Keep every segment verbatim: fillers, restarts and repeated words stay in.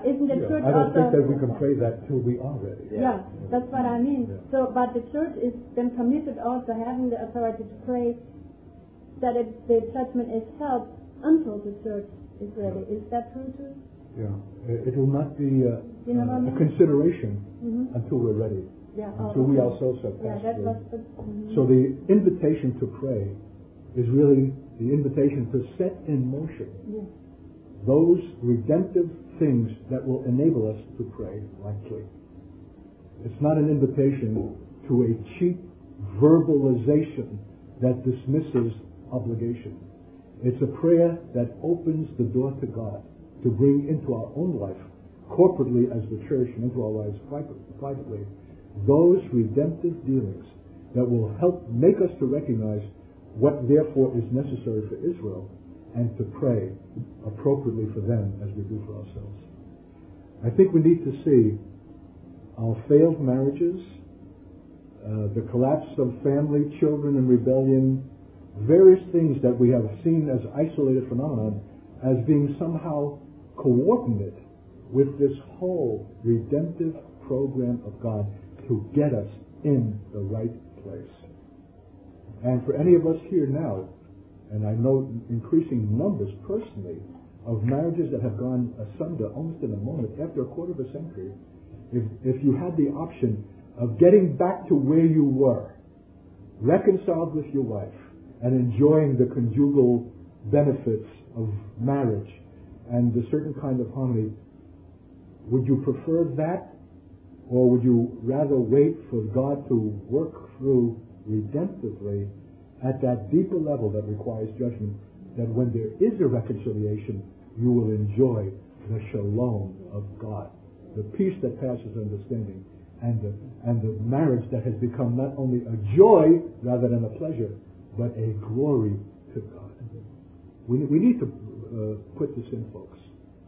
isn't the yeah, church I don't also... think that we can pray that till we are ready. Yeah, yeah, that's what I mean. Yeah. So, but the church is then committed also having the authority to pray that it, the judgment is held until the church is ready. Is that true too? Yeah, it, it will not be uh, you know uh, I mean? a consideration mm-hmm. until we're ready. Yeah, until oh, we okay. ourselves have yeah, passed that through. was the, mm-hmm. So the invitation to pray is really the invitation to set in motion yeah. those redemptive things that will enable us to pray rightly. It's not an invitation to a cheap verbalization that dismisses obligation. It's a prayer that opens the door to God to bring into our own life, corporately as the church, and into our lives privately, those redemptive dealings that will help make us to recognize what therefore is necessary for Israel and to pray appropriately for them as we do for ourselves. I think we need to see our failed marriages, uh, the collapse of family, children in rebellion, various things that we have seen as isolated phenomenon as being somehow coordinate with this whole redemptive program of God to get us in the right place. And for any of us here now, and I know increasing numbers personally of marriages that have gone asunder almost in a moment after a quarter of a century, if, if you had the option of getting back to where you were, reconciled with your wife, and enjoying the conjugal benefits of marriage and the certain kind of harmony, would you prefer that, or would you rather wait for God to work through redemptively at that deeper level that requires judgment, that when there is a reconciliation, you will enjoy the shalom of God, the peace that passes understanding, and the, and the marriage that has become not only a joy rather than a pleasure, but a glory to God. We, we need to uh, put this in, folks.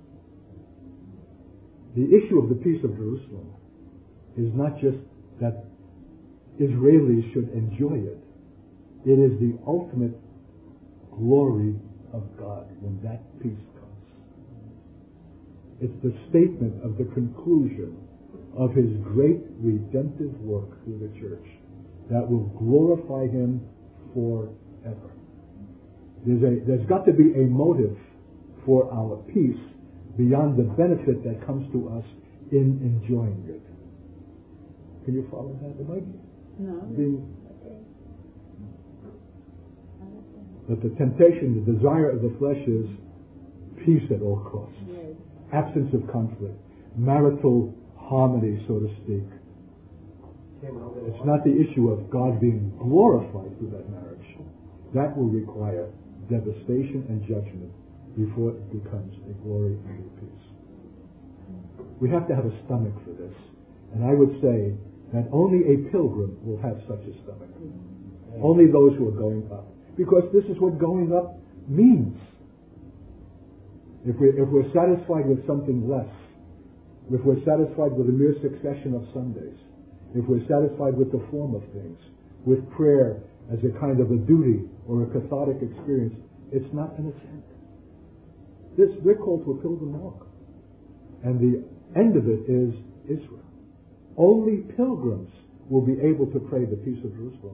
The issue of the peace of Jerusalem is not just that Israelis should enjoy it. It is the ultimate glory of God when that peace comes. It's the statement of the conclusion of His great redemptive work through the church that will glorify Him forever. There's, a, there's got to be a motive for our peace beyond the benefit that comes to us in enjoying it. Can you follow that? Am I no. being... But the temptation, the desire of the flesh is peace at all costs. Yes. Absence of conflict. Marital harmony, so to speak. It's not the issue of God being glorified through that marriage. That will require devastation and judgment before it becomes a glory and a peace. We have to have a stomach for this. And I would say that only a pilgrim will have such a stomach. Only those who are going up. Because this is what going up means. If we're, if we're satisfied with something less, if we're satisfied with a mere succession of Sundays, if we're satisfied with the form of things, with prayer as a kind of a duty or a cathartic experience, it's not an ascent. This, we're called to a pilgrim walk. And the end of it is Israel. Only pilgrims will be able to pray the peace of Jerusalem.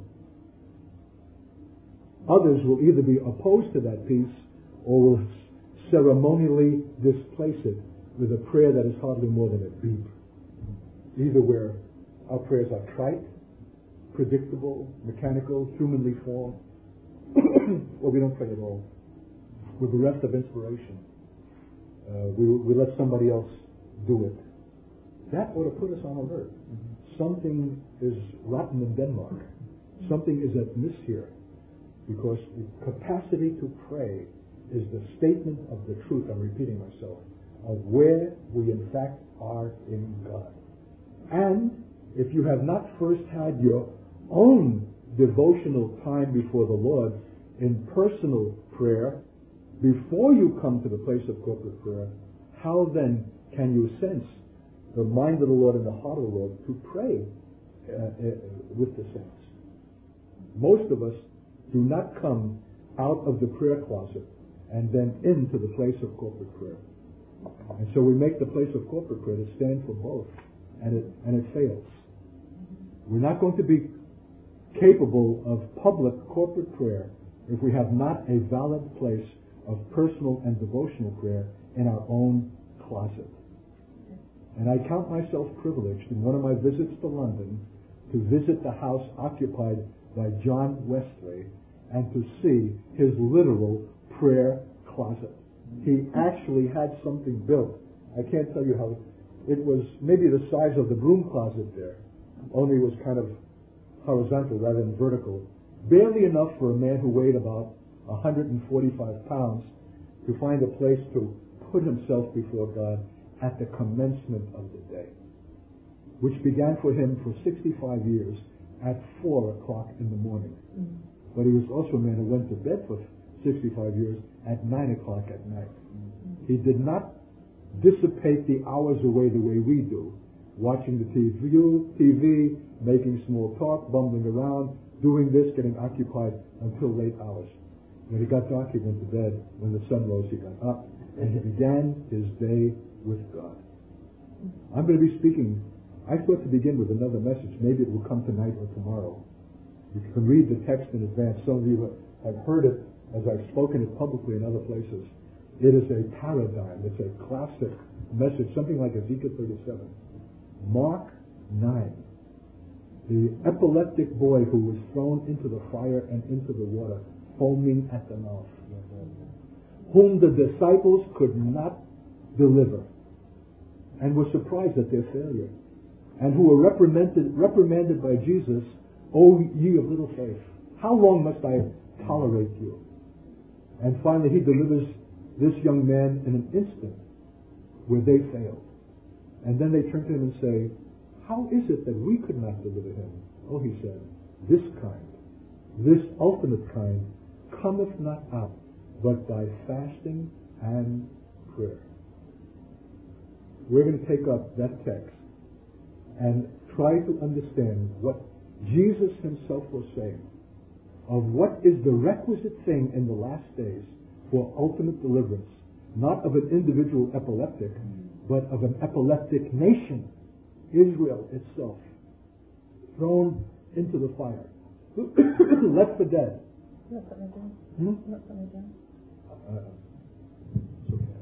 Others will either be opposed to that peace or will ceremonially displace it with a prayer that is hardly more than a beep. Either where our prayers are trite, predictable, mechanical, humanly formed, or we don't pray at all. We're bereft of inspiration. Uh, we, we let somebody else do it. That ought to put us on alert. Mm-hmm. Something is rotten in Denmark. Something is amiss here. Because the capacity to pray is the statement of the truth, I'm repeating myself, of where we in fact are in God. And if you have not first had your own devotional time before the Lord in personal prayer, before you come to the place of corporate prayer, how then can you sense the mind of the Lord and the heart of the Lord to pray uh, uh, with the saints? Most of us do not come out of the prayer closet and then into the place of corporate prayer. And so we make the place of corporate prayer to stand for both, and it and it fails. We're not going to be capable of public corporate prayer if we have not a valid place of personal and devotional prayer in our own closet. And I count myself privileged in one of my visits to London to visit the house occupied by John Wesley and to see his literal prayer closet. He actually had something built. I can't tell you how. It was maybe the size of the broom closet there, only it was kind of horizontal rather than vertical. Barely enough for a man who weighed about one hundred forty-five pounds to find a place to put himself before God at the commencement of the day, which began for him for sixty-five years at four o'clock in the morning. Mm-hmm. But he was also a man who went to bed for sixty-five years at nine o'clock at night. Mm-hmm. He did not dissipate the hours away the way we do, watching the T V, T V, making small talk, bumbling around, doing this, getting occupied until late hours. When it got dark, he went to bed. When the sun rose, he got up, and he began his day with God. I'm going to be speaking, I thought to begin with another message. Maybe it will come tonight or tomorrow. You can read the text in advance. Some of you have heard it as I've spoken it publicly in other places. It is a paradigm. It's a classic message, something like Ezekiel thirty-seven. Mark nine. The epileptic boy who was thrown into the fire and into the water, foaming at the mouth, whom the disciples could not deliver, and were surprised at their failure, and who were reprimanded, reprimanded by Jesus, "O ye of little faith, how long must I tolerate you?" And finally he delivers this young man in an instant where they failed. And then they turn to him and say, "How is it that we could not deliver him?" Oh, he said, "This kind, this ultimate kind, cometh not out but by fasting and prayer." We're going to take up that text and try to understand what Jesus himself was saying of what is the requisite thing in the last days for ultimate deliverance, not of an individual epileptic, but of an epileptic nation, Israel itself, thrown into the fire, left for dead. Not put me down. Hmm? Not put me down. Uh, it's okay.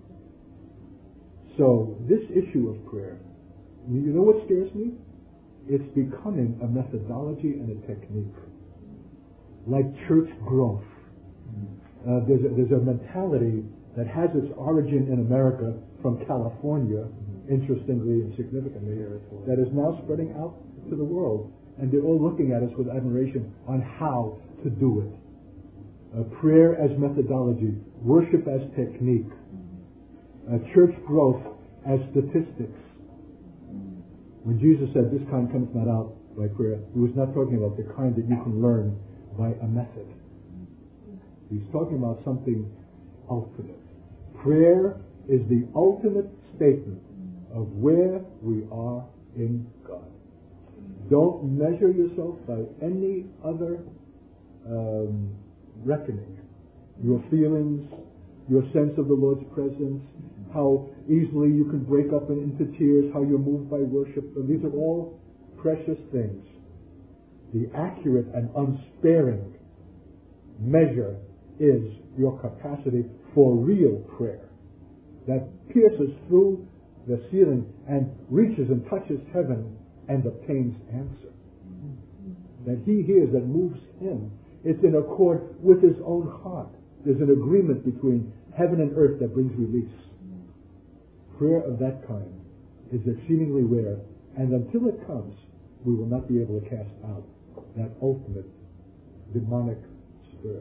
So this issue of prayer, you know what scares me? It's becoming a methodology and a technique, like church growth. Uh, there's, a, there's a mentality that has its origin in America from California, interestingly and significantly, that is now spreading out to the world. And they're all looking at us with admiration on how to do it. Uh, prayer as methodology, worship as technique, uh, church growth as statistics. When Jesus said, "This kind cometh not out by prayer," he was not talking about the kind that you can learn by a method. He's talking about something ultimate. Prayer is the ultimate statement of where we are in God. Don't measure yourself by any other um, reckoning. Your feelings, your sense of the Lord's presence, how easily you can break up into tears, how you're moved by worship. These are all precious things. The accurate and unsparing measure is your capacity for real prayer that pierces through the ceiling and reaches and touches heaven and obtains answer. That he hears, that moves him. It's in accord with his own heart. There's an agreement between heaven and earth that brings release. Prayer of that kind is exceedingly rare, and until it comes, we will not be able to cast out that ultimate demonic spirit.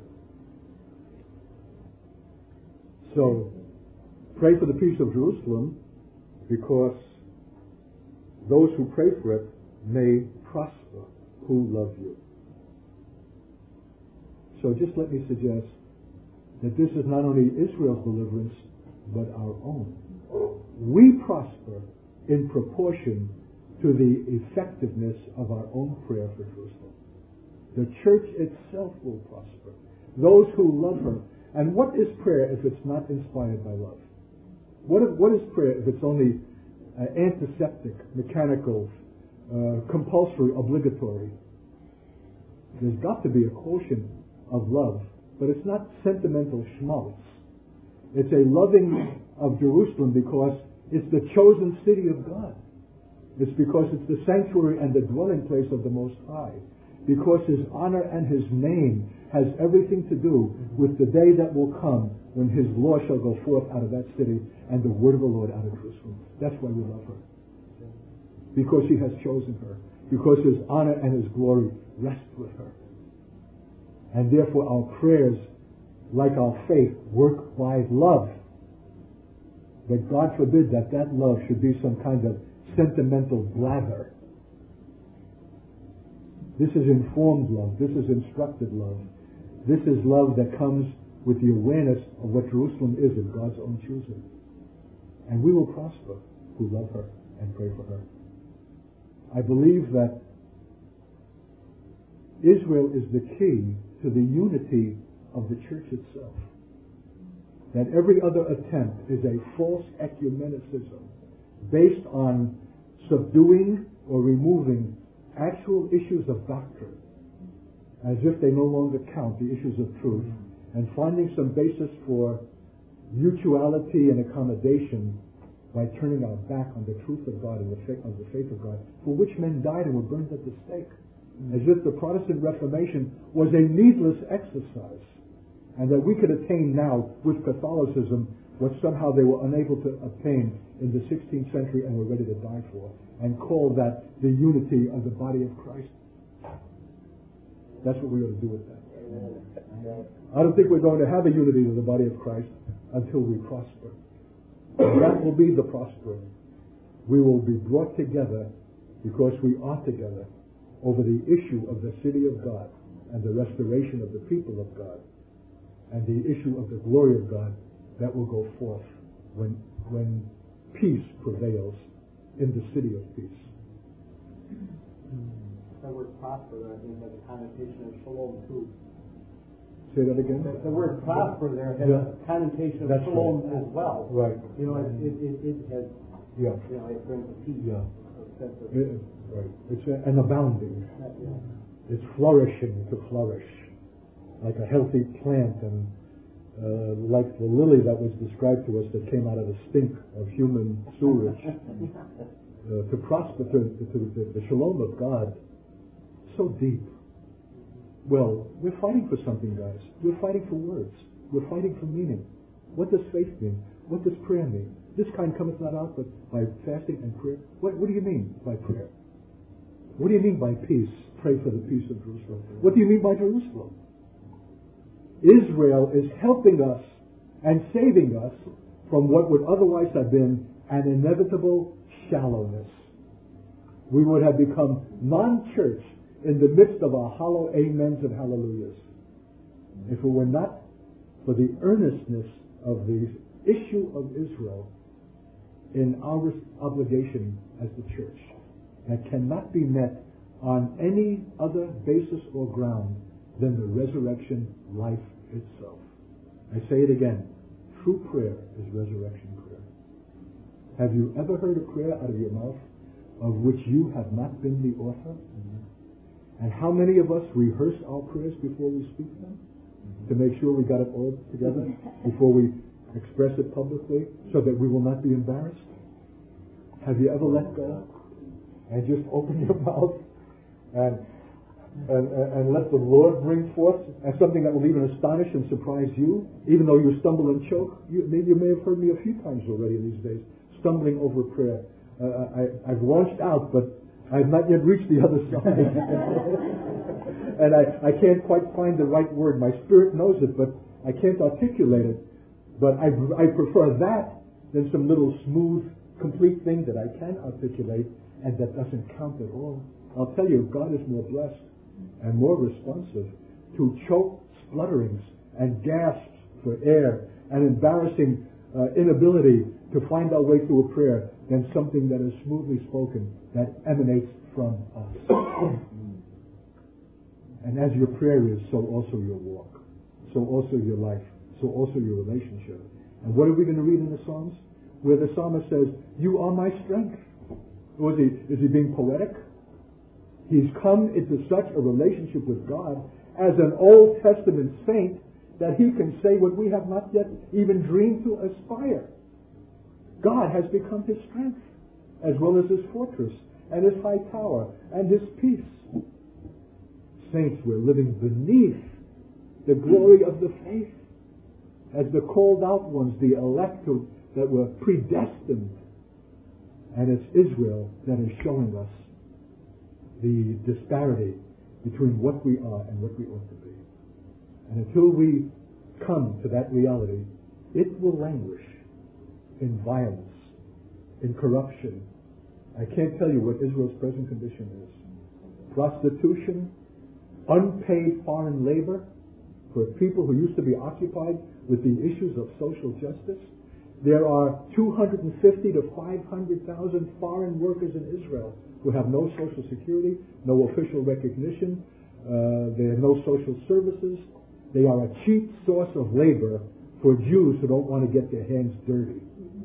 So, pray for the peace of Jerusalem, because those who pray for it may prosper who love you. So just let me suggest that this is not only Israel's deliverance, but our own. We prosper in proportion to the effectiveness of our own prayer for Jerusalem. The church itself will prosper. Those who love her. And what is prayer if it's not inspired by love? What is, what is prayer if it's only uh, antiseptic, mechanical, uh, compulsory, obligatory? There's got to be a quotient of love, but it's not sentimental schmaltz. It's a loving of Jerusalem because it's the chosen city of God. It's because it's the sanctuary and the dwelling place of the Most High. Because His honor and His name has everything to do with the day that will come when His law shall go forth out of that city and the word of the Lord out of Jerusalem. That's why we love her. Because He has chosen her. Because His honor and His glory rest with her. And therefore our prayers, like our faith, work by love. But God forbid that that love should be some kind of sentimental blather. This is informed love. This is instructed love. This is love that comes with the awareness of what Jerusalem is of God's own choosing. And we will prosper who love her and pray for her. I believe that Israel is the key to the unity of the church itself. That every other attempt is a false ecumenicism based on subduing or removing actual issues of doctrine as if they no longer count, the issues of truth, and finding some basis for mutuality and accommodation by turning our back on the truth of God and the faith, of the faith of God, for which men died and were burned at the stake. As if the Protestant Reformation was a needless exercise, and that we could attain now with Catholicism what somehow they were unable to obtain in the sixteenth century and were ready to die for, and call that the unity of the body of Christ. That's what we ought to do with that. I don't think we're going to have a unity of the body of Christ until we prosper. And that will be the prospering. We will be brought together because we are together over the issue of the city of God and the restoration of the people of God and the issue of the glory of God that will go forth when when peace prevails in the city of peace. The word prosper, I think, has a connotation of shalom too. Say that again? The, the word prosper there has yeah. a connotation of That's shalom right. as well. Right. You know, it, it, it, it has, yeah. you know, it brings peace. Yeah. A sense of, It, right. It's a, an abounding. yeah. It's flourishing to flourish, like a healthy plant, and uh, like the lily that was described to us that came out of the stink of human sewage. uh, to prosper, to, to, to, to the shalom of God, so deep. Well, we're fighting for something, guys. We're fighting for words. We're fighting for meaning. What does faith mean? What does prayer mean? This kind cometh not out but by fasting and prayer. What, what do you mean by prayer? What do you mean by peace? Pray for the peace of Jerusalem. What do you mean by Jerusalem? Israel is helping us and saving us from what would otherwise have been an inevitable shallowness. We would have become non-church in the midst of our hollow amens and hallelujahs if it were not for the earnestness of the issue of Israel in our obligation as the church that cannot be met on any other basis or ground than the resurrection life itself. I say it again. True prayer is resurrection prayer. Have you ever heard a prayer out of your mouth of which you have not been the author? Mm-hmm. And how many of us rehearse our prayers before we speak them? Mm-hmm. To make sure we got it all together before we express it publicly so that we will not be embarrassed? Have you ever let go and just open your mouth and And, and, and let the Lord bring forth and something that will even astonish and surprise you, even though you stumble and choke? You, maybe you may have heard me a few times already in these days, stumbling over prayer. Uh, I, I've launched out, but I've not yet reached the other side. And I, I can't quite find the right word. My spirit knows it, but I can't articulate it. But I, I prefer that than some little smooth, complete thing that I can articulate and that doesn't count at all. I'll tell you, God is more blessed and more responsive to choke splutterings and gasps for air and embarrassing uh, inability to find our way through a prayer than something that is smoothly spoken that emanates from us. And as your prayer is, so also your walk, so also your life, so also your relationship. And what are we going to read in the Psalms? where the psalmist says, "You are my strength." Was he, is he being poetic? He's come into such a relationship with God as an Old Testament saint that he can say what we have not yet even dreamed to aspire. God has become his strength, as well as his fortress, and his high tower, and his peace. Saints, we're living beneath the glory of the faith, as the called out ones, the elect who, that were predestined. And it's Israel that is showing us the disparity between what we are and what we ought to be. And until we come to that reality, it will languish in violence, in corruption. I can't tell you what Israel's present condition is. Prostitution, unpaid foreign labor for people who used to be occupied with the issues of social justice. There are two hundred fifty to five hundred thousand foreign workers in Israel who have no social security, no official recognition, uh, they have no social services. They are a cheap source of labor for Jews who don't want to get their hands dirty.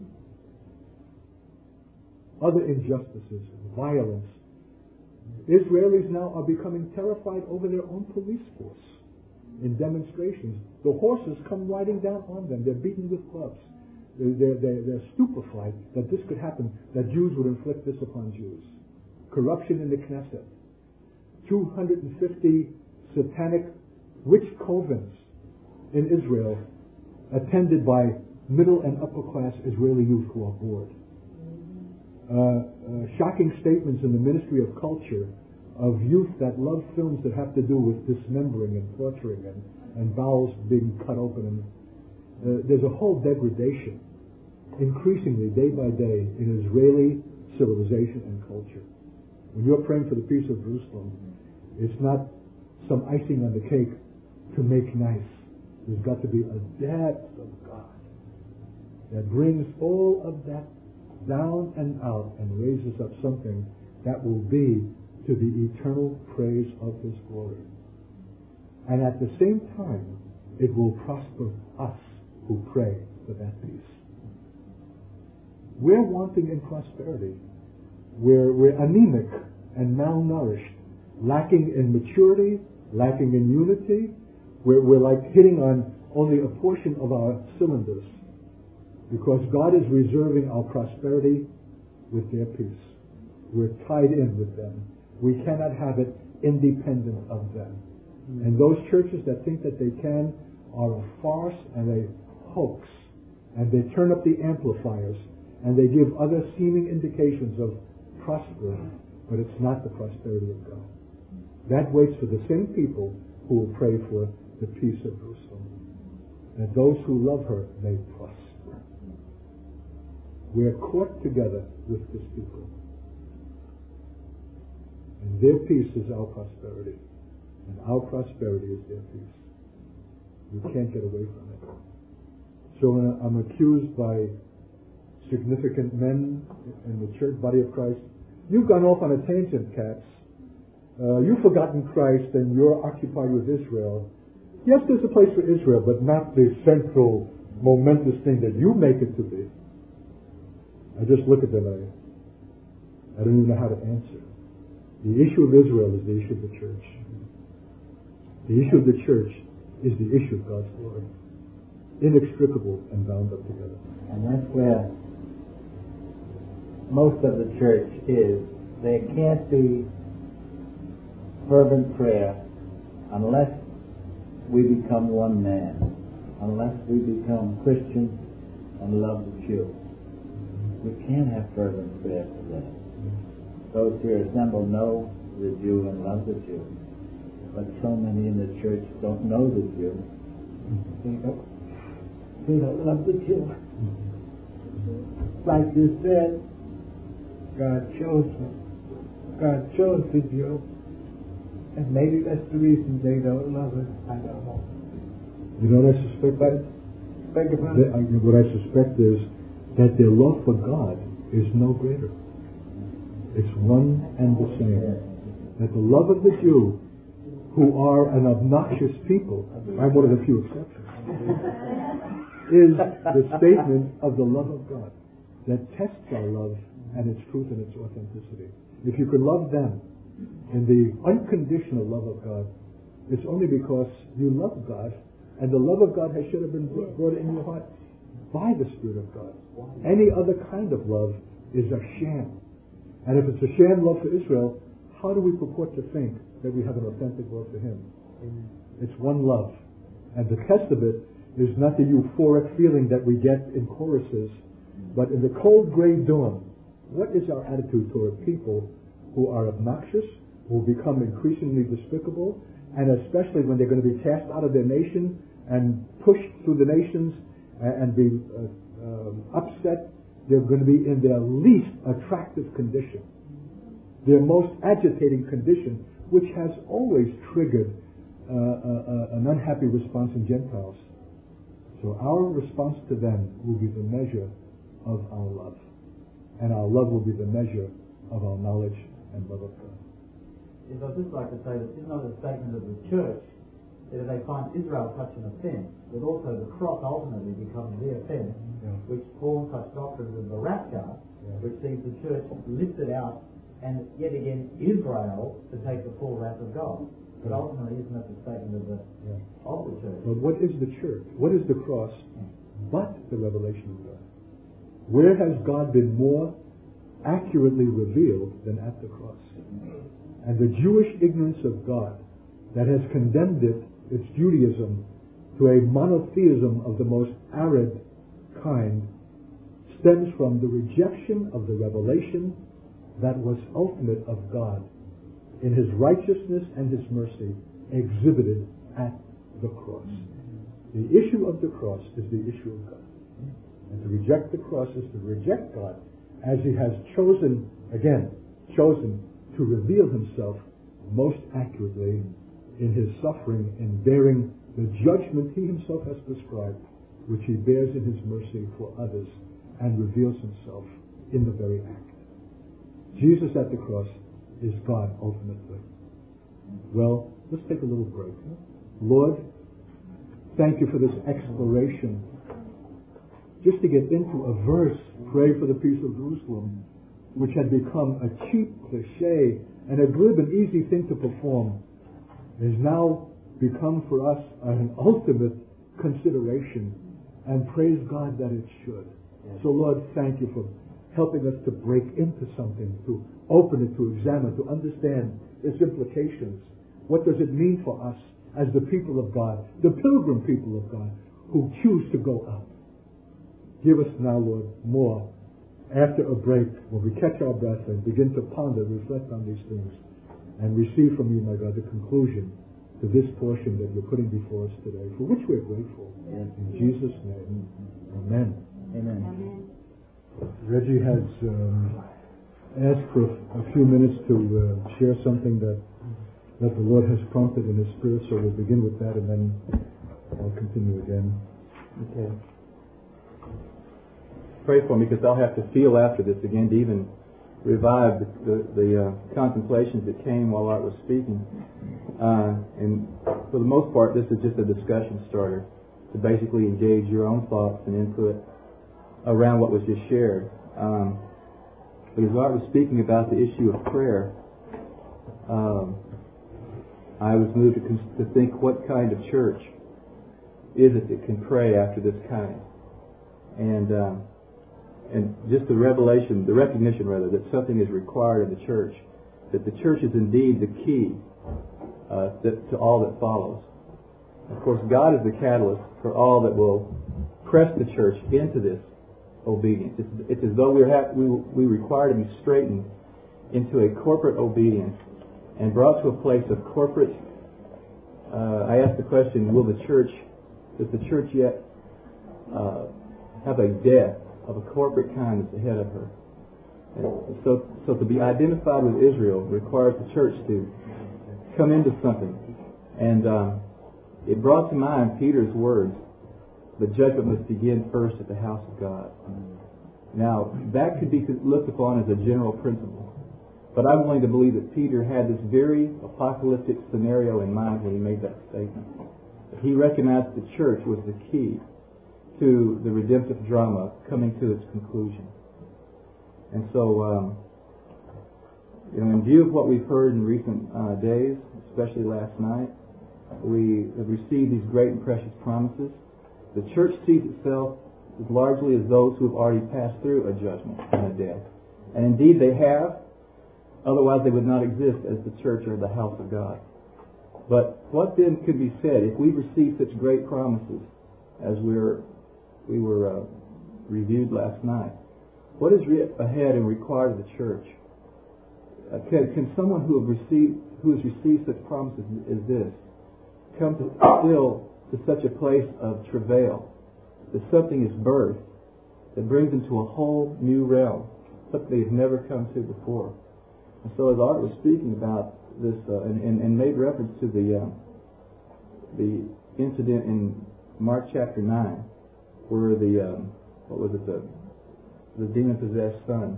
Other injustices, violence. Israelis now are becoming terrified over their own police force in demonstrations. The horses come riding down on them. They're beaten with clubs. They're, they're, they're stupefied that this could happen, that Jews would inflict this upon Jews. Corruption in the Knesset. two hundred fifty satanic witch covens in Israel attended by middle and upper class Israeli youth who are bored. Uh, uh, shocking statements in the Ministry of Culture of youth that love films that have to do with dismembering and torturing and, and bowels being cut open. And uh, there's a whole degradation, increasingly day by day, in Israeli civilization and culture. When you're praying for the peace of Jerusalem, it's not some icing on the cake to make nice. There's got to be a depth of God that brings all of that down and out and raises up something that will be to the eternal praise of his glory. And at the same time, it will prosper us who pray for that peace. We're wanting in prosperity. We're, we're anemic and malnourished, lacking in maturity, lacking in unity. We're, we're like hitting on only a portion of our cylinders, because God is reserving our prosperity with their peace. We're tied in with them. We cannot have it independent of them. Mm-hmm. And those churches that think that they can are a farce and a hoax. And they turn up the amplifiers and they give other seeming indications of prospering, but it's not the prosperity of God. That waits for the same people who will pray for the peace of Jerusalem, that those who love her may prosper. We're caught together with this people. And their peace is our prosperity. And our prosperity is their peace. We can't get away from it. So when I'm accused by significant men in the church body of Christ, you've gone off on a tangent, Katz. Uh, you've forgotten Christ and you're occupied with Israel. Yes, there's a place for Israel, but not the central, momentous thing that you make it to be. I just look at them and I, I don't even know how to answer. The issue of Israel is the issue of the church. The issue of the church is the issue of God's glory. Inextricable and bound up together. And that's where most of the church is. There can't be fervent prayer unless we become one man, unless we become Christians and love the Jew. We can't have fervent prayer for that. Those here assembled know the Jew and love the Jew. But so many in the church don't know the Jew. They don't, they don't love the Jew. Like you said, God chose them. God chose the Jew. And maybe that's the reason they don't love it. I don't know. You know what I suspect? But, beg your pardon? I, what I suspect is that their love for God is no greater. It's one and the same. That the love of the Jew, who are an obnoxious people, I'm one of the few exceptions, is the statement of the love of God. that tests our love and its truth and its authenticity. If you can love them in the unconditional love of God, it's only because you love God, and the love of God has should have been brought in your heart by the Spirit of God. Any other kind of love is a sham. And if it's a sham love for Israel, how do we purport to think that we have an authentic love for Him? Amen. It's one love. And the test of it is not the euphoric feeling that we get in choruses, but in the cold gray dawn, what is our attitude toward people who are obnoxious, who become increasingly despicable, and especially when they're going to be cast out of their nation and pushed through the nations and be uh, um, upset? They're going to be in their least attractive condition, their most agitating condition, which has always triggered uh, uh, an unhappy response in Gentiles. So our response to them will be the measure of our love, and our love will be the measure of our knowledge and love of God. Yes, I'd just like to say that it's not a statement of the church that if they find Israel such an offence, that also the cross ultimately becomes the offence, yeah. which forms such doctrines as the rapture, yeah. which sees the church lifted out, and yet again Israel to take the full wrath of God. But ultimately, isn't that the statement of the, yeah. of the church? But what is the church? What is the cross but the revelation of God? Where has God been more accurately revealed than at the cross? And the Jewish ignorance of God that has condemned it, its Judaism, to a monotheism of the most arid kind, stems from the rejection of the revelation that was ultimate of God in His righteousness and His mercy exhibited at the cross. The issue of the cross is the issue of God. And to reject the cross is to reject God as He has chosen, again, chosen to reveal Himself most accurately in His suffering and bearing the judgment He Himself has prescribed, which He bears in His mercy for others and reveals Himself in the very act. Jesus at the cross is God ultimately. Well, let's take a little break. Lord, thank You for this exploration. Just to get into a verse, pray for the peace of Jerusalem, which had become a cheap cliche and a glib and easy thing to perform, has now become for us an ultimate consideration, and praise God that it should. Yes. So Lord, thank You for helping us to break into something, to open it, to examine, to understand its implications. What does it mean for us as the people of God, the pilgrim people of God, who choose to go up? Give us now, Lord, more after a break, when we catch our breath and begin to ponder, reflect on these things, and receive from You, my God, the conclusion to this portion that You're putting before us today, for which we're grateful. Yes. In Jesus' name, amen. Amen. Amen. Reggie has um, asked for a few minutes to uh, share something that that the Lord has prompted in His Spirit, so we'll begin with that, and then I'll continue again. Okay. Pray for me, because I'll have to feel after this again to even revive the, the, the uh, contemplations that came while Art was speaking. Uh, and for the most part, this is just a discussion starter to basically engage your own thoughts and input around what was just shared. Um, but as Art was speaking about the issue of prayer, um, I was moved to, cons- to think what kind of church is it that can pray after this kind. And um, and just the revelation, the recognition rather, that something is required in the church, that the church is indeed the key uh, that, to all that follows. Of course, God is the catalyst for all that will press the church into this obedience. It's, it's as though we're ha- we we require to be straightened into a corporate obedience and brought to a place of corporate. Uh, I ask the question: Will the church, does the church yet uh, have a death of a corporate kind that's ahead of her? And so, so to be identified with Israel requires the church to come into something. And um, it brought to mind Peter's words: the judgment must begin first at the house of God. Now, that could be looked upon as a general principle. But I'm willing to believe that Peter had this very apocalyptic scenario in mind when he made that statement. He recognized the church was the key to the redemptive drama coming to its conclusion. And so, um, you know, in view of what we've heard in recent uh, days, especially last night, we have received these great and precious promises. The church sees itself as largely as those who have already passed through a judgment and a death. And indeed they have, otherwise they would not exist as the church or the house of God. But what then could be said if we receive such great promises as we were, we were uh, reviewed last night? What is re- ahead and required of the church? Uh, can, can someone who, have received, who has received such promises as this come to still to such a place of travail that something is birthed that brings them to a whole new realm, something they've never come to before? And so as Art was speaking about this uh, and, and, and made reference to the uh, the incident in Mark chapter nine where the um, what was it the the demon-possessed son,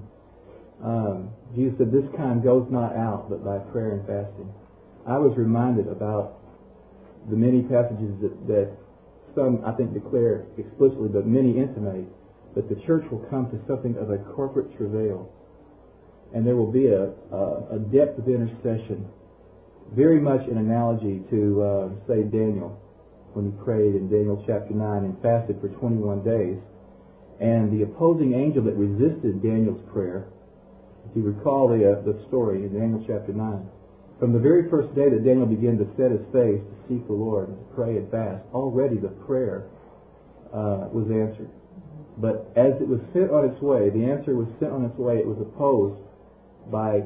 um, Jesus said, "This kind goes not out but by prayer and fasting." I was reminded about the many passages that, that some, I think, declare explicitly, but many intimate, that the church will come to something of a corporate travail. And there will be a, a, a depth of intercession, very much in analogy to, uh, say, Daniel, when he prayed in Daniel chapter nine and fasted for twenty-one days. And the opposing angel that resisted Daniel's prayer, if you recall the, uh, the story in Daniel chapter nine, from the very first day that Daniel began to set his face to seek the Lord and to pray and fast, already the prayer uh, was answered. But as it was sent on its way, the answer was sent on its way, it was opposed by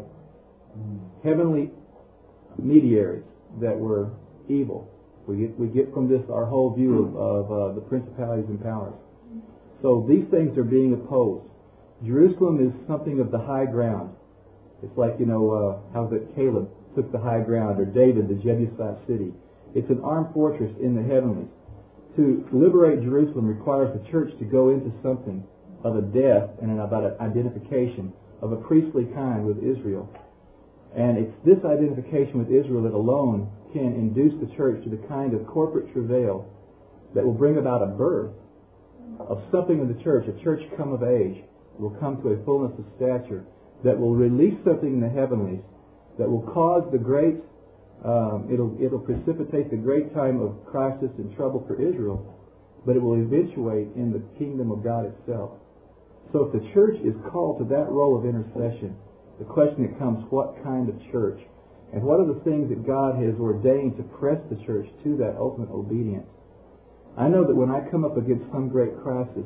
heavenly mediaries that were evil. We get, we get from this our whole view of, of uh, the principalities and powers. So these things are being opposed. Jerusalem is something of the high ground. It's like, you know, uh, how that Caleb took the high ground, or David, the Jebusite city. It's an armed fortress in the heavenlies. To liberate Jerusalem requires the church to go into something of a death and an, about an identification of a priestly kind with Israel. And it's this identification with Israel that alone can induce the church to the kind of corporate travail that will bring about a birth of something in the church, a church come of age, will come to a fullness of stature, that will release something in the heavenlies, that will cause the great, um, it'll, it'll precipitate the great time of crisis and trouble for Israel, but it will eventuate in the kingdom of God itself. So if the church is called to that role of intercession, the question that comes, what kind of church? And what are the things that God has ordained to press the church to that ultimate obedience? I know that when I come up against some great crisis,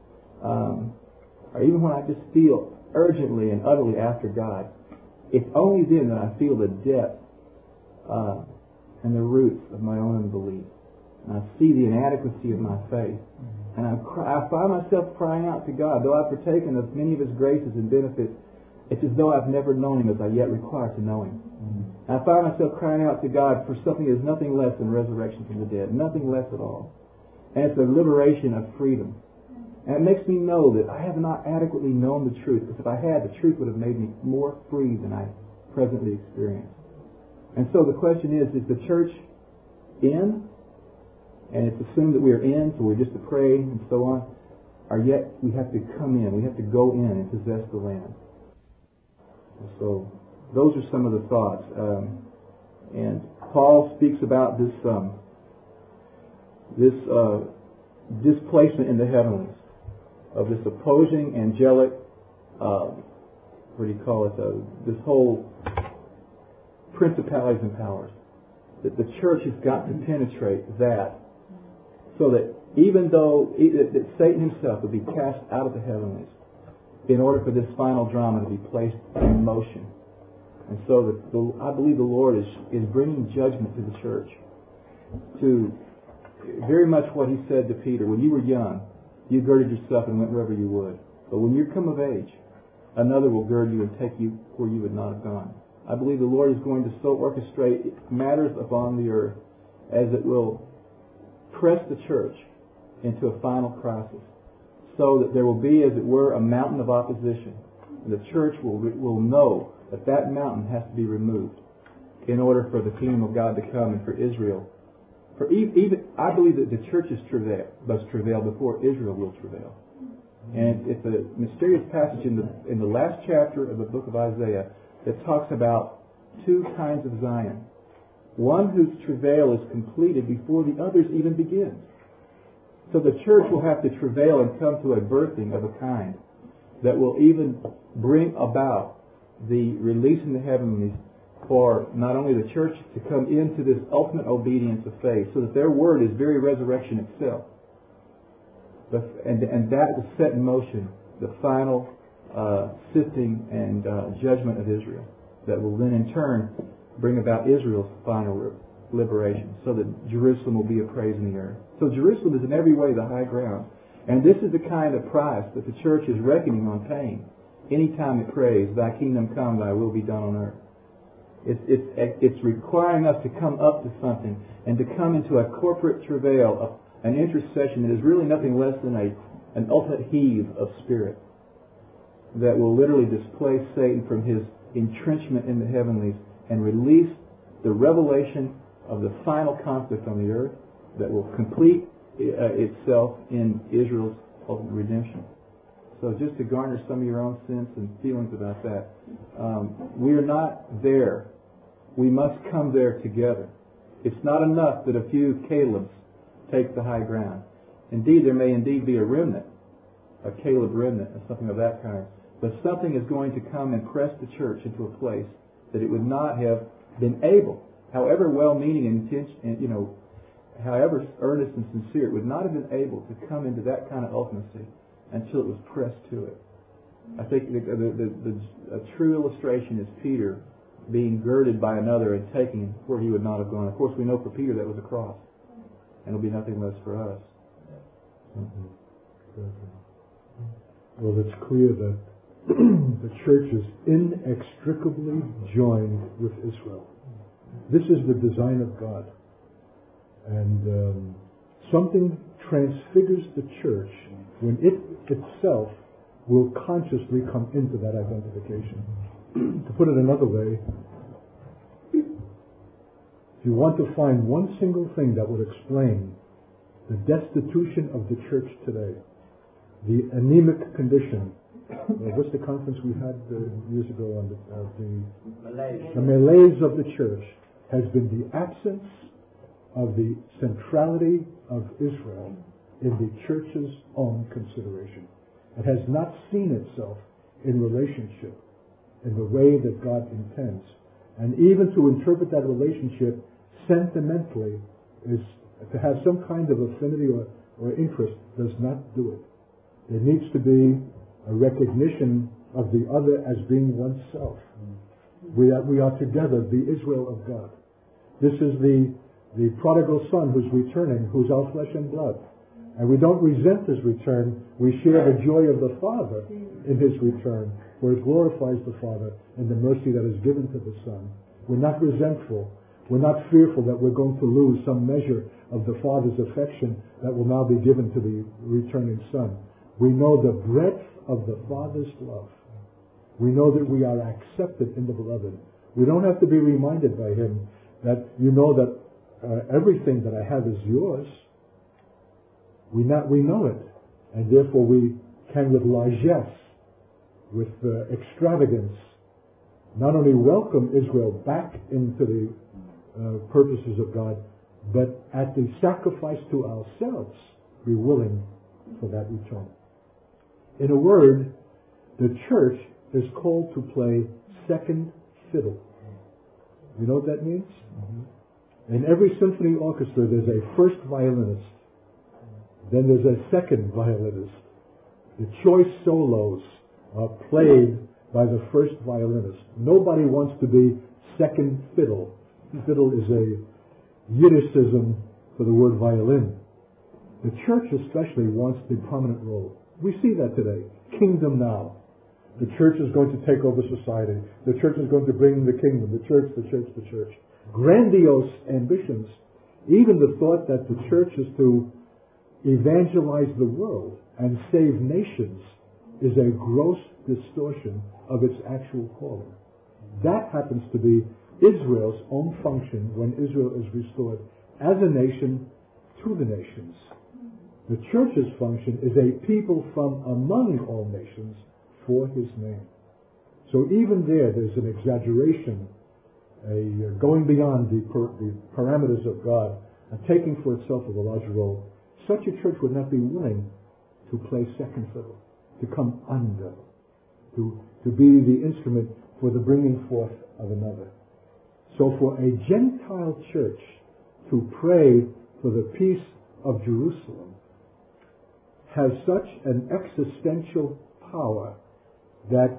um, or even when I just feel urgently and utterly after God, it's only then that I feel the depth uh, and the roots of my own unbelief. And I see the inadequacy of my faith. And I, cry, I find myself crying out to God. Though I've partaken of many of His graces and benefits, it's as though I've never known Him as I yet require to know Him. And I find myself crying out to God for something that is nothing less than resurrection from the dead. Nothing less at all. And it's a liberation of freedom. And it makes me know that I have not adequately known the truth, because if I had, the truth would have made me more free than I presently experience. And so the question is, is the church in? And it's assumed that we are in, so we're just to pray and so on. Or yet we have to come in, we have to go in and possess the land. And so those are some of the thoughts. Um, and Paul speaks about this um, this uh, displacement in the heavenlies, of this opposing angelic, uh, what do you call it, uh, this whole principalities and powers. That the church has got to penetrate that, so that even though it, that Satan himself would be cast out of the heavenlies in order for this final drama to be placed in motion. And so the, the, I believe the Lord is, is bringing judgment to the church, to very much what He said to Peter. When you were young, you girded yourself and went wherever you would. But when you come of age, another will gird you and take you where you would not have gone. I believe the Lord is going to so orchestrate matters upon the earth as it will press the church into a final crisis, so that there will be, as it were, a mountain of opposition. And the church will, will know that that mountain has to be removed in order for the kingdom of God to come and for Israel. For even, I believe that the church's travail must travail before Israel will travail. And it's a mysterious passage in the in the last chapter of the book of Isaiah that talks about two kinds of Zion. One whose travail is completed before the others even begin. So the church will have to travail and come to a birthing of a kind that will even bring about the release in the heavenlies for not only the church to come into this ultimate obedience of faith, so that their word is very resurrection itself. But, and, and that will set in motion the final uh, sifting and uh, judgment of Israel that will then in turn bring about Israel's final liberation, so that Jerusalem will be a praise in the earth. So Jerusalem is in every way the high ground. And this is the kind of price that the church is reckoning on paying anytime it prays, Thy kingdom come, Thy will be done on earth. It's, it's, it's requiring us to come up to something and to come into a corporate travail, of an intercession that is really nothing less than a, an ultimate heave of spirit that will literally displace Satan from his entrenchment in the heavenlies and release the revelation of the final conflict on the earth that will complete uh, itself in Israel's ultimate redemption. So just to garner some of your own sense and feelings about that, um, we are not there. We must come there together. It's not enough that a few Calebs take the high ground. Indeed, there may indeed be a remnant, a Caleb remnant, or something of that kind. But something is going to come and press the church into a place that it would not have been able, however well-meaning and intention, you know, however earnest and sincere, it would not have been able to come into that kind of ultimacy until it was pressed to it. I think the, the, the, the, a true illustration is Peter being girded by another and taking where he would not have gone. Of course, we know for Peter that was a cross, and it'll be nothing less for us. Mm-hmm. Well, it's clear that the church is inextricably joined with Israel. This is the design of God. And um, something transfigures the church when it itself will consciously come into that identification. To put it another way, if you want to find one single thing that would explain the destitution of the church today, the anemic condition, uh, what's the conference we had uh, years ago on the, uh, the, Malaise. the malaise of the church, has been the absence of the centrality of Israel in the church's own consideration. It has not seen itself in relationship in the way that God intends. And even to interpret that relationship sentimentally is to have some kind of affinity or, or interest does not do it. There needs to be a recognition of the other as being oneself. We are, we are together, the Israel of God. This is the, the prodigal son who's returning, who's our flesh and blood. And we don't resent his return. We share the joy of the Father in his return, for it glorifies the Father in the mercy that is given to the Son. We're not resentful. We're not fearful that we're going to lose some measure of the Father's affection that will now be given to the returning Son. We know the breadth of the Father's love. We know that we are accepted in the Beloved. We don't have to be reminded by him that you know that uh, everything that I have is yours. We not we know it, and therefore we can with largesse, with uh, extravagance, not only welcome Israel back into the uh, purposes of God, but at the sacrifice to ourselves, be willing for that return. In a word, the church is called to play second fiddle. You know what that means? Mm-hmm. In every symphony orchestra, there's a first violinist. Then there's a second violinist. The choice solos are played by the first violinist. Nobody wants to be second fiddle. Fiddle is a Yiddishism for the word violin. The church especially wants the prominent role. We see that today. Kingdom now. The church is going to take over society. The church is going to bring the kingdom. The church, the church, the church. Grandiose ambitions. Even the thought that the church is to evangelize the world and save nations is a gross distortion of its actual calling. That happens to be Israel's own function when Israel is restored as a nation to the nations. The church's function is a people from among all nations for his name. So even there, there's an exaggeration, a uh, going beyond the, per, the parameters of God, and taking for itself a larger role. Such a church would not be willing to play second fiddle, to come under, to, to be the instrument for the bringing forth of another. So for a Gentile church to pray for the peace of Jerusalem has such an existential power that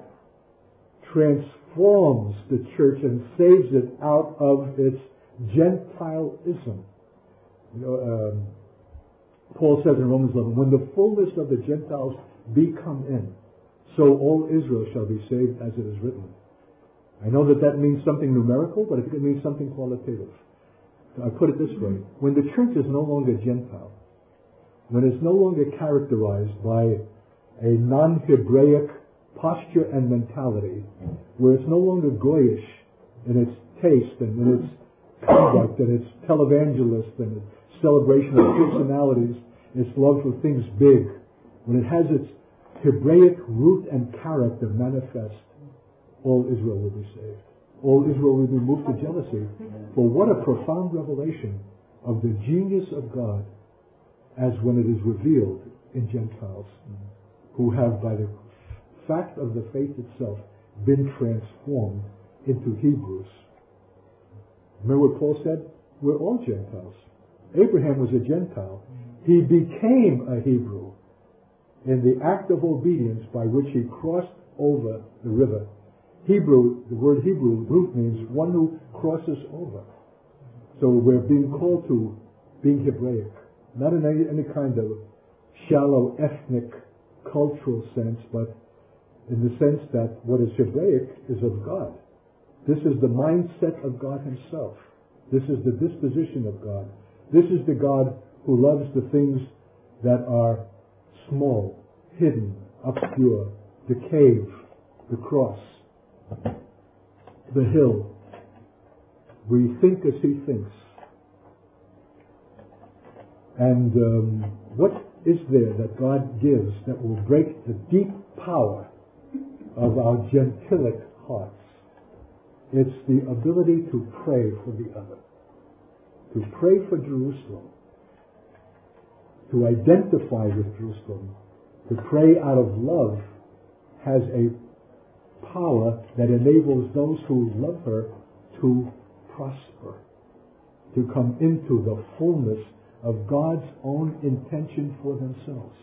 transforms the church and saves it out of its Gentileism. You know, um, Paul says in Romans eleven, when the fullness of the Gentiles be come in, so all Israel shall be saved, as it is written. I know that that means something numerical, but I think it means something qualitative. I put it this way. When the church is no longer Gentile, when it's no longer characterized by a non-Hebraic posture and mentality, where it's no longer goyish in its taste and in its conduct and its televangelist and its celebration of personalities, its love for things big, when it has its Hebraic root and character manifest, all Israel will be saved. All Israel will be moved to jealousy. For what a profound revelation of the genius of God as when it is revealed in Gentiles who have, by the fact of the faith itself, been transformed into Hebrews. Remember what Paul said? We're all Gentiles. Abraham was a Gentile. He became a Hebrew in the act of obedience by which he crossed over the river. Hebrew, the word Hebrew root means one who crosses over. So we're being called to being Hebraic, not in any, any kind of shallow ethnic cultural sense, but in the sense that what is Hebraic is of God. This is the mindset of God himself. This is the disposition of God. This is the God who loves the things that are small, hidden, obscure, the cave, the cross, the hill. We think as he thinks. And um, what is there that God gives that will break the deep power of our gentilic hearts? It's the ability to pray for the other, to pray for Jerusalem, to identify with Jerusalem, to pray out of love has a power that enables those who love her to prosper, to come into the fullness of God's own intention for themselves.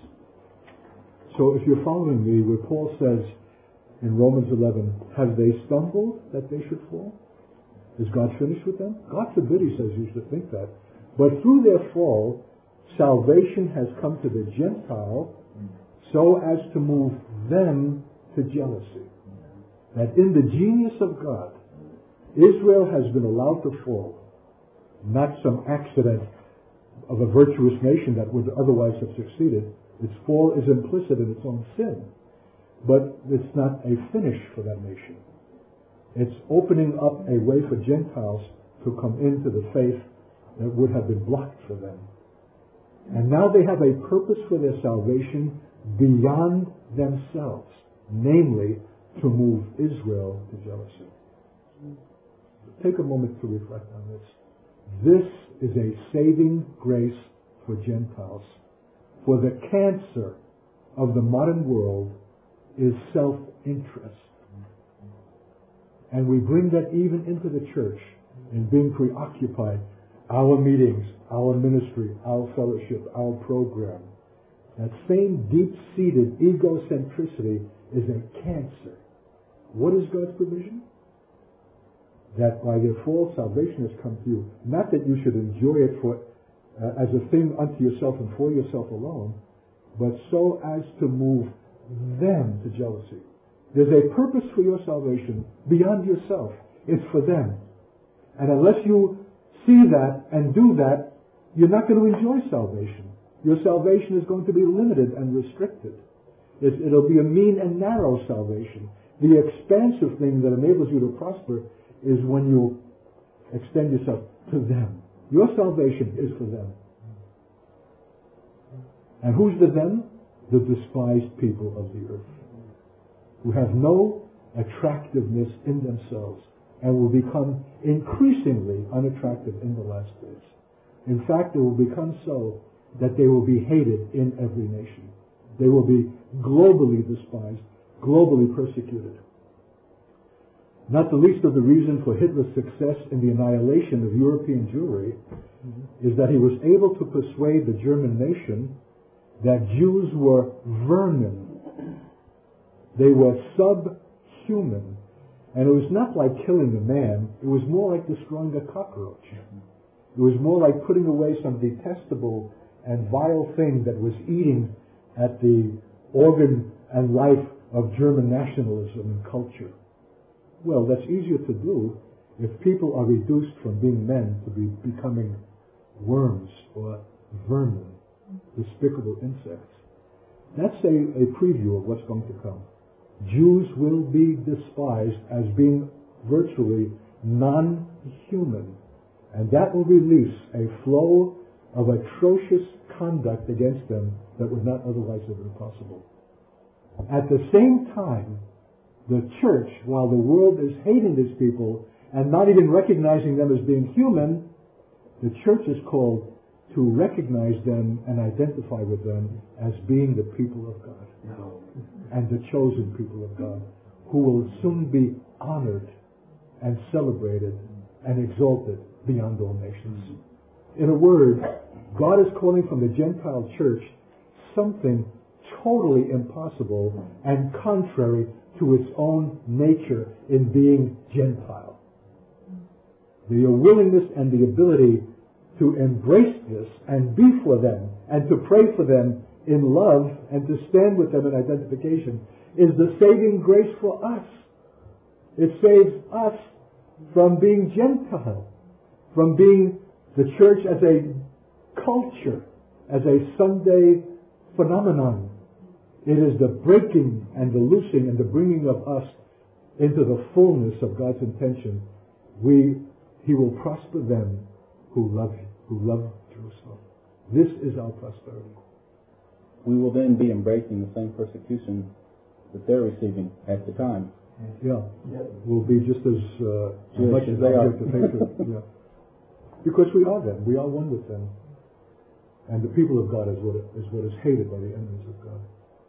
So if you're following me, where Paul says in Romans eleven, have they stumbled that they should fall? Is God finished with them? God forbid, he says, you should think that. But through their fall, salvation has come to the Gentile so as to move them to jealousy. That in the genius of God, Israel has been allowed to fall, not some accident of a virtuous nation that would otherwise have succeeded. Its fall is implicit in its own sin. But it's not a finish for that nation. It's opening up a way for Gentiles to come into the faith that would have been blocked for them. And now they have a purpose for their salvation beyond themselves, namely to move Israel to jealousy. Take a moment to reflect on this. This is a saving grace for Gentiles. For the cancer of the modern world is self-interest. And we bring that even into the church in being preoccupied. Our meetings, our ministry, our fellowship, our program. That same deep-seated egocentricity is a cancer. What is God's provision? That by their fall, salvation has come to you. Not that you should enjoy it for uh, as a thing unto yourself and for yourself alone, but so as to move them to jealousy. There's a purpose for your salvation beyond yourself. It's for them. And unless you see that and do that, you're not going to enjoy salvation. Your salvation is going to be limited and restricted. It, it'll be a mean and narrow salvation. The expansive thing that enables you to prosper is when you extend yourself to them. Your salvation is for them. And who's the them? The despised people of the earth, who have no attractiveness in themselves and will become increasingly unattractive in the last days. In fact, they will become so that they will be hated in every nation. They will be globally despised, globally persecuted. Not the least of the reason for Hitler's success in the annihilation of European Jewry mm-hmm. is that he was able to persuade the German nation that Jews were vermin. They were subhuman. And it was not like killing a man, it was more like destroying a cockroach. It was more like putting away some detestable and vile thing that was eating at the organ and life of German nationalism and culture. Well, that's easier to do if people are reduced from being men to be becoming worms or vermin, despicable insects. That's a, a preview of what's going to come. Jews will be despised as being virtually non-human, and that will release a flow of atrocious conduct against them that would not otherwise have been possible. At the same time, the church, while the world is hating these people and not even recognizing them as being human, the church is called to recognize them and identify with them as being the people of God. No. And the chosen people of God, who will soon be honored and celebrated and exalted beyond all nations. In a word, God is calling from the Gentile church something totally impossible and contrary to its own nature in being Gentile. The willingness and the ability to embrace this and be for them and to pray for them in love and to stand with them in identification is the saving grace for us. It saves us from being Gentile, from being the church as a culture, as a Sunday phenomenon. It is the breaking and the loosing and the bringing of us into the fullness of God's intention. We, He will prosper them who love who love Jerusalem. This is our prosperity. We will then be embracing the same persecution that they're receiving at the time. Yeah, yeah. We'll be just as uh, much as they are. Yeah. Because we are them. We are one with them. And the people of God is what is what is hated by the enemies of God.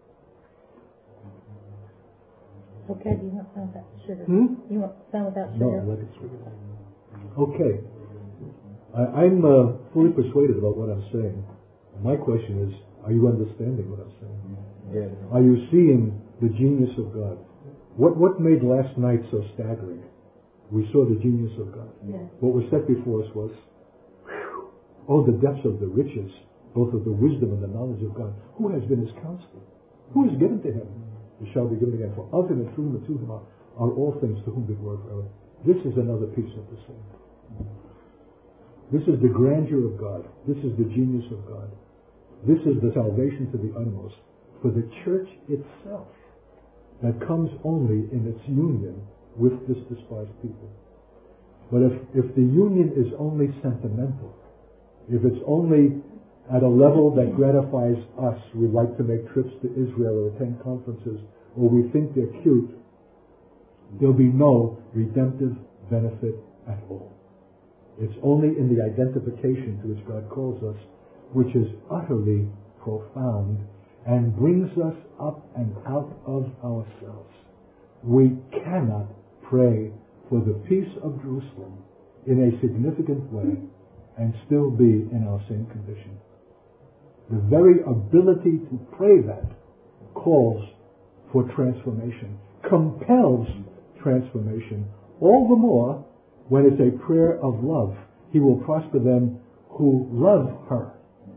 Okay, do you want some without sugar? Hmm? You want some without sugar? No, let it sweet. Okay. I, I'm uh, fully persuaded about what I'm saying. My question is, are you understanding what I'm saying? Yes. Are you seeing the genius of God? What what made last night so staggering? We saw the genius of God. Yes. What was set before us was, whew, oh, the depths of the riches, both of the wisdom and the knowledge of God. Who has been His counselor? Who is given to Him? It shall be given again. For of Him and through Him and to Him are, are all things, to whom be glory forever. This is another piece of the same. This is the grandeur of God. This is the genius of God. This is the salvation to the uttermost for the church itself that comes only in its union with this despised people. But if, if the union is only sentimental, if it's only at a level that gratifies us, we like to make trips to Israel or attend conferences, or we think they're cute, there'll be no redemptive benefit at all. It's only in the identification to which God calls us, which is utterly profound and brings us up and out of ourselves. We cannot pray for the peace of Jerusalem in a significant way and still be in our same condition. The very ability to pray that calls for transformation, compels transformation, all the more when it's a prayer of love. He will prosper them who love her.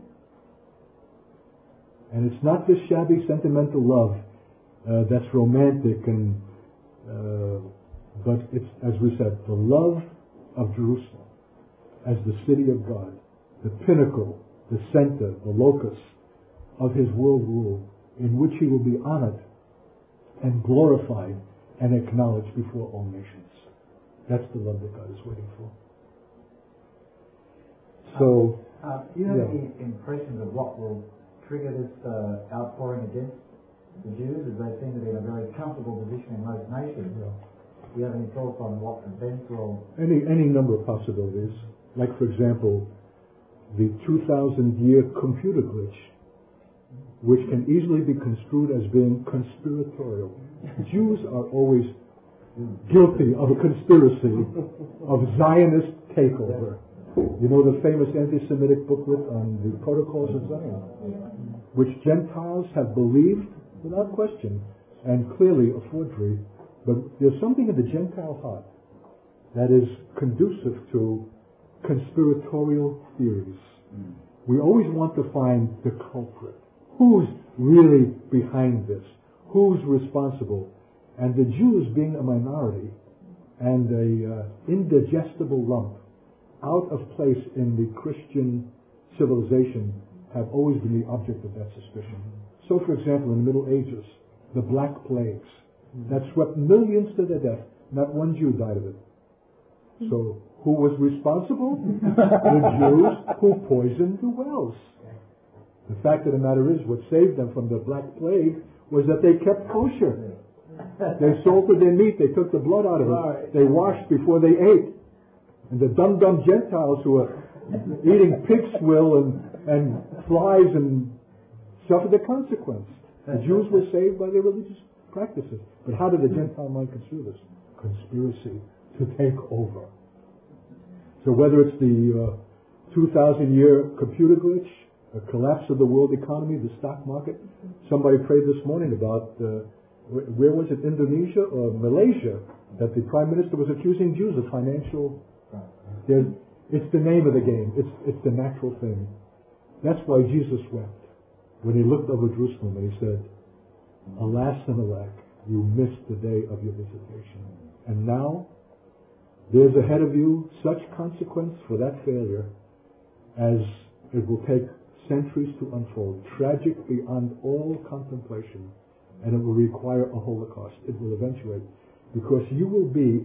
And it's not this shabby sentimental love uh, that's romantic and uh, but it's, as we said, the love of Jerusalem as the city of God, the pinnacle, the center, the locus of His world rule, in which He will be honored and glorified and acknowledged before all nations. That's the love that God is waiting for. So, uh, do you have yeah. any impressions of what will trigger this uh, outpouring against the Jews, as they seem to be in a very comfortable position in most nations? Do you have any thoughts on what events will... Any, any number of possibilities. Like, for example, the two thousand year computer glitch, which can easily be construed as being conspiratorial. Jews are always guilty of a conspiracy of Zionist takeover. You know the famous anti-Semitic booklet on the Protocols of Zion, which Gentiles have believed without question, and clearly a forgery. But there's something in the Gentile heart that is conducive to conspiratorial theories. Mm. We always want to find the culprit. Who's really behind this? Who's responsible? And the Jews, being a minority and a uh, indigestible lump, out of place in the Christian civilization, have always been the object of that suspicion. So, for example, in the Middle Ages, the Black Plagues that swept millions to their death, not one Jew died of it. So, who was responsible? The Jews who poisoned the wells. The fact of the matter is, what saved them from the Black Plague was that they kept kosher. They salted their meat, they took the blood out of it, they washed before they ate. And the dumb-dumb Gentiles who are eating pig's swill and, and flies and suffered the consequence. The Jews were saved by their religious practices. But how did the Gentile mind construe this? Conspiracy to take over. So whether it's the uh, two thousand year computer glitch, a collapse of the world economy, the stock market, somebody prayed this morning about, uh, where was it, Indonesia or Malaysia, that the Prime Minister was accusing Jews of financial... There's, it's the name of the game. It's, it's the natural thing. That's why Jesus wept when he looked over Jerusalem and he said, alas and alack, you missed the day of your visitation. And now, there's ahead of you such consequence for that failure as it will take centuries to unfold, tragic beyond all contemplation, and it will require a Holocaust. It will eventuate, because you will be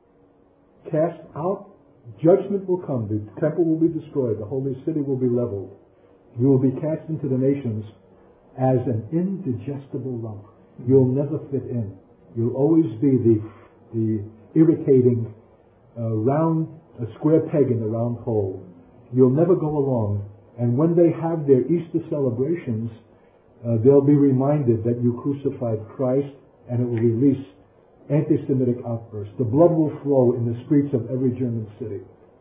cast out, judgment will come, the temple will be destroyed, the holy city will be leveled. You will be cast into the nations as an indigestible lump. You'll never fit in. You'll always be the, the irritating uh, round, a square peg in the round hole. You'll never go along. And when they have their Easter celebrations, uh, they'll be reminded that you crucified Christ, and it will release anti-Semitic outbursts. The blood will flow in the streets of every German city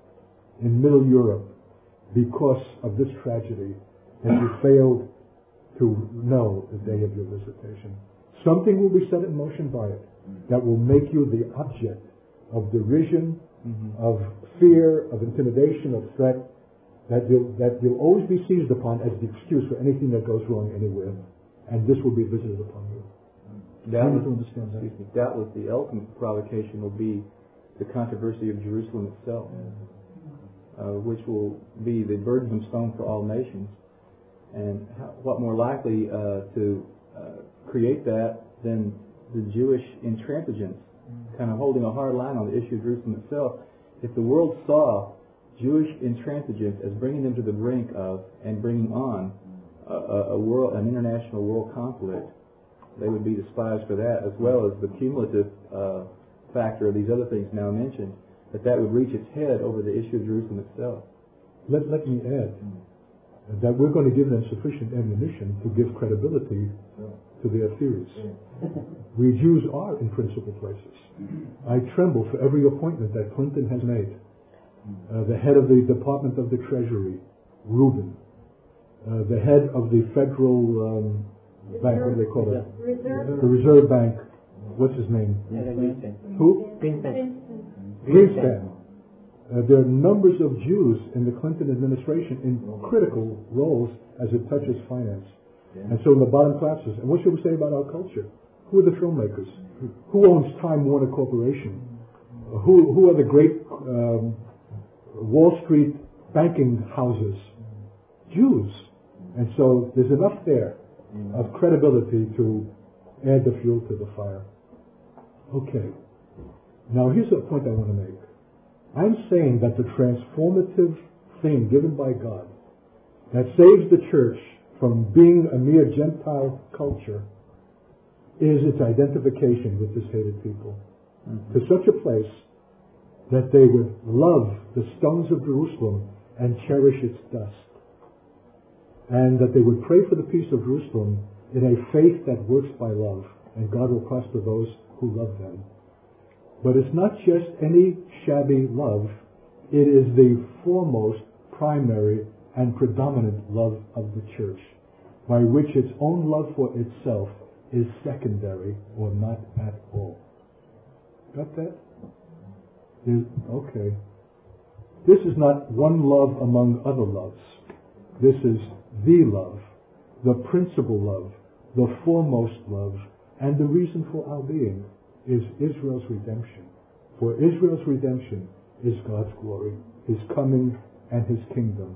in Middle Europe because of this tragedy that you failed to know the day of your visitation. Something will be set in motion by it that will make you the object of derision, mm-hmm. of fear, of intimidation, of threat, that you'll, that you'll always be seized upon as the excuse for anything that goes wrong anywhere. And this will be visited upon you. Doubtless, excuse me, doubtless the ultimate provocation will be the controversy of Jerusalem itself, uh, which will be the burdensome stone for all nations. And how, what more likely uh, to uh, create that than the Jewish intransigence, kind of holding a hard line on the issue of Jerusalem itself. If the world saw Jewish intransigence as bringing them to the brink of and bringing on a, a world, an international world conflict, they would be despised for that, as well as the cumulative uh, factor of these other things now mentioned, that that would reach its head over the issue of Jerusalem itself. Let, let me add that we're going to give them sufficient ammunition to give credibility to their theories. We Jews are in principal places. I tremble for every appointment that Clinton has made. Uh, the head of the Department of the Treasury, Rubin. Uh, the head of the Federal um, Bank, what do they call it? Reserve. The Reserve Bank. What's his name? Who? Greenspan. Greenspan. Uh, there are numbers of Jews in the Clinton administration in critical roles as it touches finance. And so in the bottom classes. And what should we say about our culture? Who are the filmmakers? Who owns Time Warner Corporation? Uh, who, who are the great um, Wall Street banking houses? Jews. And so there's enough there of credibility to add the fuel to the fire. Okay. Now here's a point I want to make. I'm saying that the transformative thing given by God that saves the church from being a mere Gentile culture is its identification with this hated people. Mm-hmm. To such a place that they would love the stones of Jerusalem and cherish its dust. And that they would pray for the peace of Jerusalem in a faith that works by love, and God will prosper those who love them. But it's not just any shabby love, it is the foremost, primary, and predominant love of the church, by which its own love for itself is secondary or not at all. Got that? Is, okay. This is not one love among other loves. This is the love, the principal love, the foremost love, and the reason for our being is Israel's redemption. For Israel's redemption is God's glory, His coming and His kingdom.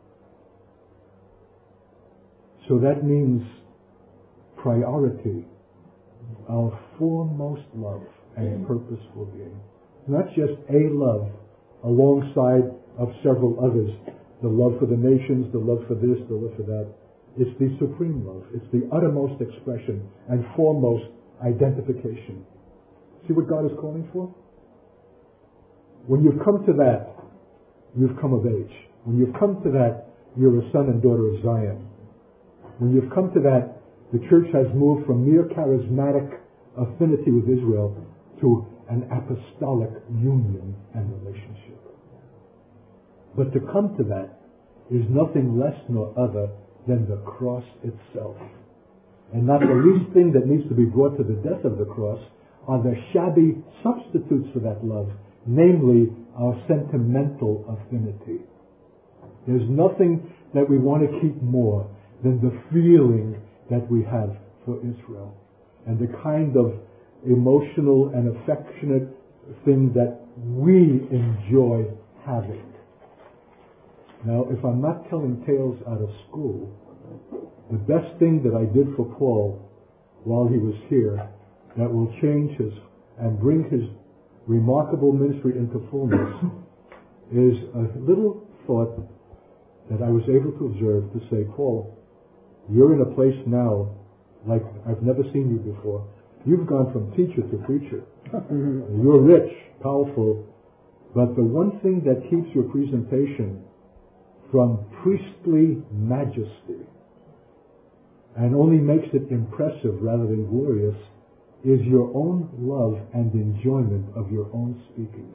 So that means priority, our foremost love and purpose for being. Not just a love alongside of several others, the love for the nations, the love for this, the love for that. It's the supreme love. It's the uttermost expression and foremost identification. See what God is calling for? When you've come to that, you've come of age. When you've come to that, you're a son and daughter of Zion. When you've come to that, the church has moved from mere charismatic affinity with Israel to an apostolic union and relationship. But to come to that is nothing less nor other than the cross itself. And not the least thing that needs to be brought to the death of the cross are the shabby substitutes for that love, namely our sentimental affinity. There's nothing that we want to keep more than the feeling that we have for Israel and the kind of emotional and affectionate thing that we enjoy having. Now, if I'm not telling tales out of school, the best thing that I did for Paul while he was here that will change his and bring his remarkable ministry into fullness is a little thought that I was able to observe to say, Paul, you're in a place now like I've never seen you before. You've gone from teacher to preacher. You're rich, powerful, but the one thing that keeps your presentation from priestly majesty and only makes it impressive rather than glorious is your own love and enjoyment of your own speaking.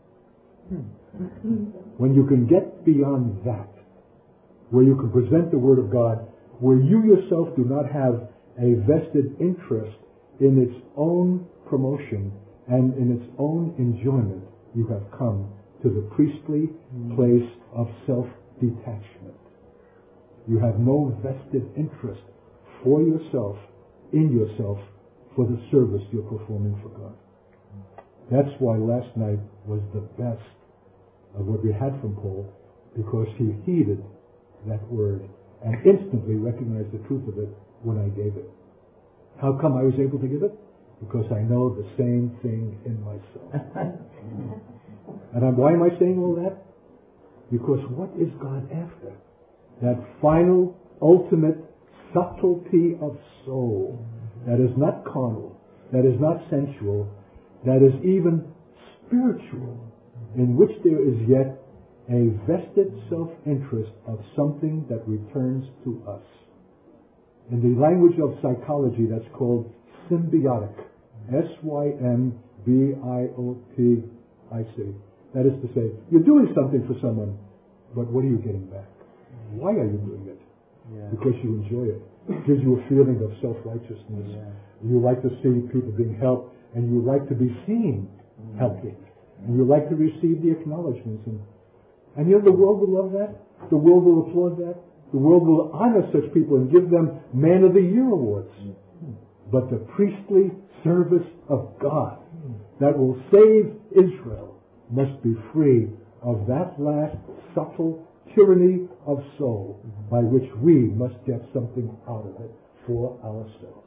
When you can get beyond that, where you can present the Word of God, where you yourself do not have a vested interest in its own promotion and in its own enjoyment, you have come to the priestly place of self-detachment. You have no vested interest for yourself, in yourself, for the service you're performing for God. That's why last night was the best of what we had from Paul, because he heeded that word and instantly recognized the truth of it when I gave it. How come I was able to give it? Because I know the same thing in myself. And I'm, why am I saying all that? Because what is God after? That final, ultimate subtlety of soul that is not carnal, that is not sensual, that is even spiritual, in which there is yet a vested self-interest of something that returns to us. In the language of psychology, that's called symbiotic. S Y M B I O T I C. That is to say, you're doing something for someone, but what are you getting back? Why are you doing it? Yeah. Because you enjoy it. It gives you a feeling of self-righteousness. Yeah. You like to see people being helped, and you like to be seen mm-hmm. helping. And you like to receive the acknowledgments. And, and you know, the world will love that. The world will applaud that. The world will honor such people and give them Man of the Year awards. Mm-hmm. But the priestly service of God mm-hmm. that will save Israel must be free of that last subtle tyranny of soul mm-hmm. by which we must get something out of it for ourselves.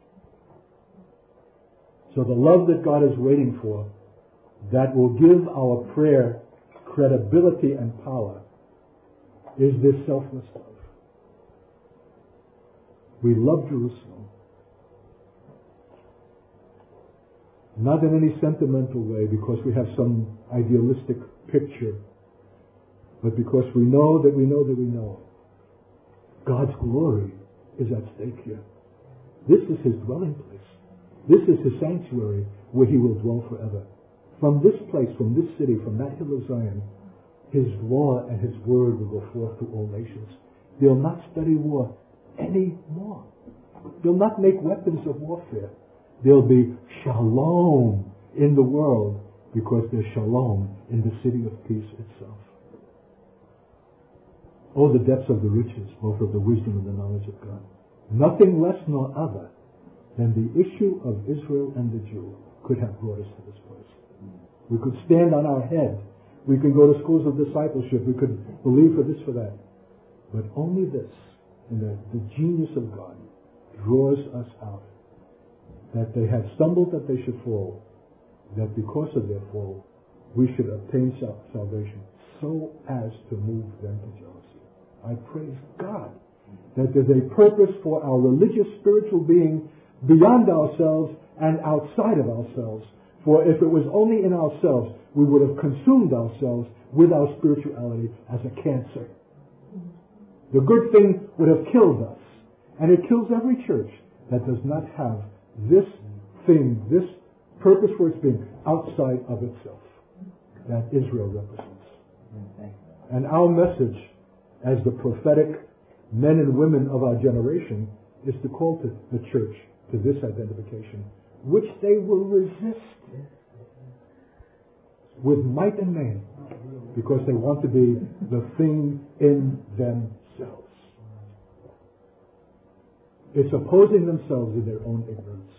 So the love that God is waiting for, that will give our prayer credibility and power, is this selfless love. We love Jerusalem. Not in any sentimental way because we have some idealistic picture, but because we know that we know that we know God's glory is at stake here. This is His dwelling place. This is His sanctuary where He will dwell forever. From this place, from this city, from that hill of Zion, His law and His word will go forth to all nations. They'll not study war anymore. They'll not make weapons of warfare. There'll be shalom in the world because there's shalom in the city of peace itself. Oh, the depths of the riches, both of the wisdom and the knowledge of God. Nothing less nor other than the issue of Israel and the Jew could have brought us to this place. We could stand on our head. We could go to schools of discipleship. We could believe for this, for that. But only this, and the, the genius of God, draws us out. That they had stumbled that they should fall. That because of their fall, we should obtain sal- salvation so as to move them to jealousy. I praise God that there's a purpose for our religious spiritual being beyond ourselves and outside of ourselves. For if it was only in ourselves, we would have consumed ourselves with our spirituality as a cancer. The good thing would have killed us. And it kills every church that does not have this thing, this purpose for its being outside of itself that Israel represents. And our message as the prophetic men and women of our generation is to call to the church to this identification, which they will resist with might and main because they want to be the thing in themselves. It's opposing themselves in their own ignorance.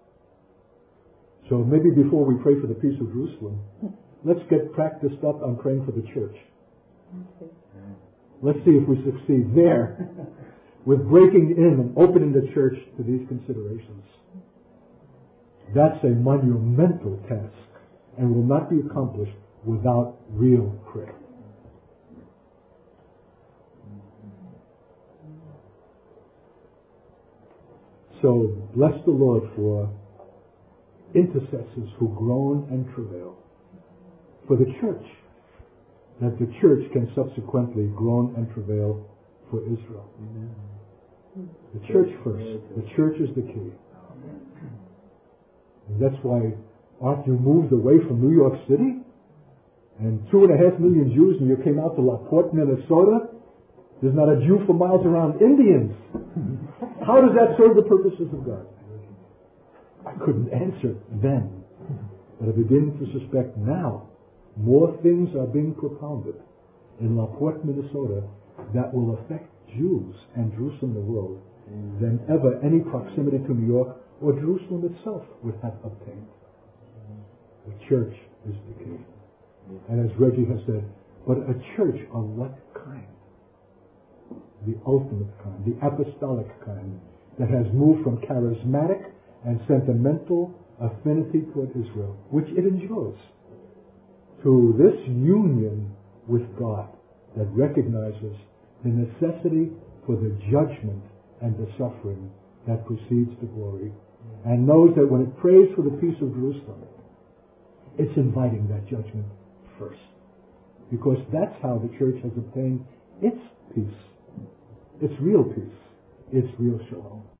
So maybe before we pray for the peace of Jerusalem, let's get practiced up on praying for the church. Let's see if we succeed there with breaking in and opening the church to these considerations. That's a monumental task and will not be accomplished without real prayer. So bless the Lord for intercessors who groan and travail for the church, that the church can subsequently groan and travail for Israel. Amen. The church first. The church is the key. And that's why aren't you moved away from New York City? And two and a half million Jews, and you came out to La Porte, Minnesota? There's not a Jew for miles around. Indians. How does that serve the purposes of God? I couldn't answer then. But I begin to suspect now more things are being propounded in La Porte, Minnesota that will affect Jews and Jerusalem, the world, than ever any proximity to New York or Jerusalem itself would have obtained. The church is the key. And as Reggie has said, but a church of what kind? The ultimate kind, the apostolic kind, that has moved from charismatic and sentimental affinity toward Israel, which it enjoys, to this union with God that recognizes the necessity for the judgment and the suffering that precedes the glory, and knows that when it prays for the peace of Jerusalem, it's inviting that judgment first. Because that's how the church has obtained its peace. It's real peace. It's real shalom.